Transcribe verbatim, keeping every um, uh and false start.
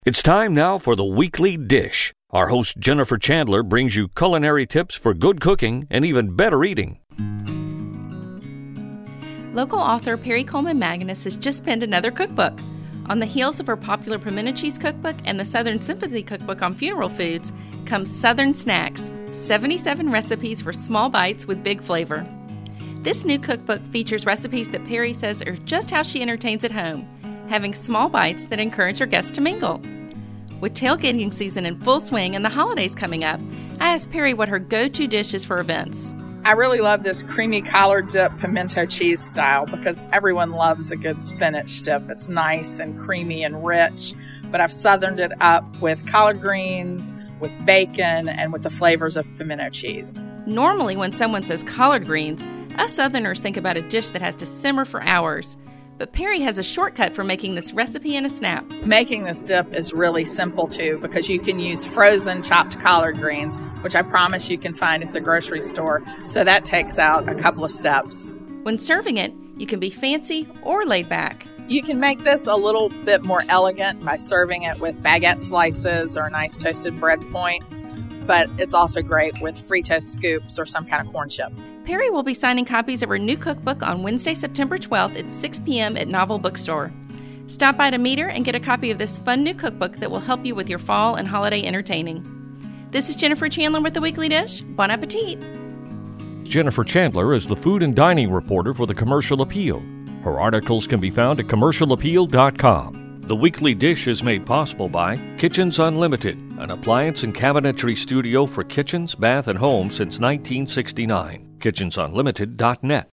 It's time now for the Weekly Dish. Our host Jennifer Chandler brings you culinary tips for good cooking and even better eating. Local author Perry Coleman Magnus has just penned another cookbook. On the heels of her popular pimento cheese cookbook and the Southern Sympathy cookbook on funeral foods comes Southern Snacks, seventy-seven recipes for small bites with big flavor. This new cookbook features recipes that Perry says are just how she entertains at home, having small bites that encourage her guests to mingle. With tailgating season in full swing and the holidays coming up, I asked Perry what her go-to dish is for events. I really love this creamy collard dip pimento cheese style because everyone loves a good spinach dip. It's nice and creamy and rich, but I've southerned it up with collard greens, with bacon, and with the flavors of pimento cheese. Normally, when someone says collard greens, us Southerners think about a dish that has to simmer for hours. But Perry has a shortcut for making this recipe in a snap. Making this dip is really simple too because you can use frozen chopped collard greens, which I promise you can find at the grocery store. So that takes out a couple of steps. When serving it, you can be fancy or laid back. You can make this a little bit more elegant by serving it with baguette slices or nice toasted bread points, but it's also great with Fritos scoops or some kind of corn chip. Perry will be signing copies of her new cookbook on Wednesday, September twelfth at six p.m. at Novel Bookstore. Stop by to meet her and get a copy of this fun new cookbook that will help you with your fall and holiday entertaining. This is Jennifer Chandler with The Weekly Dish. Bon appetit! Jennifer Chandler is the food and dining reporter for the Commercial Appeal. Her articles can be found at commercial appeal dot com. The Weekly Dish is made possible by Kitchens Unlimited, an appliance and cabinetry studio for kitchens, bath, and home since nineteen sixty-nine. kitchens unlimited dot net.